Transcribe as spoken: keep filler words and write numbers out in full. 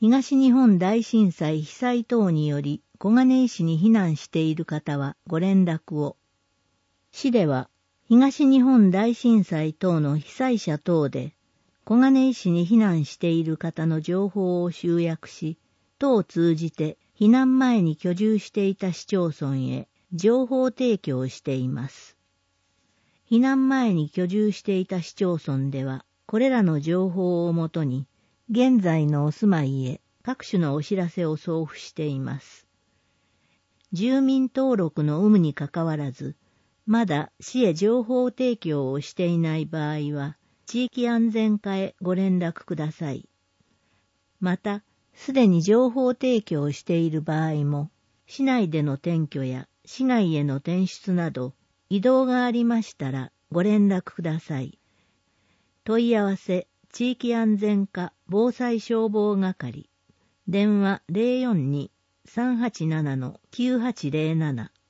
東日本大震災被災等により小金井市に避難している方はご連絡を。市では東日本大震災等の被災者等で小金井市に避難している方の情報を集約し、等を通じて避難前に居住していた市町村へ情報提供をしています。避難前に居住していた市町村では、これらの情報をもとに、現在のお住まいへ各種のお知らせを送付しています。住民登録の有無にかかわらず、まだ市へ情報提供をしていない場合は、地域安全課へご連絡ください。また、すでに情報提供をしている場合も、市内での転居や市外への転出など、移動がありましたらご連絡ください。問い合わせ、地域安全課防災消防係、電話 ゼロよんに さんはちなな きゅうはちゼロなな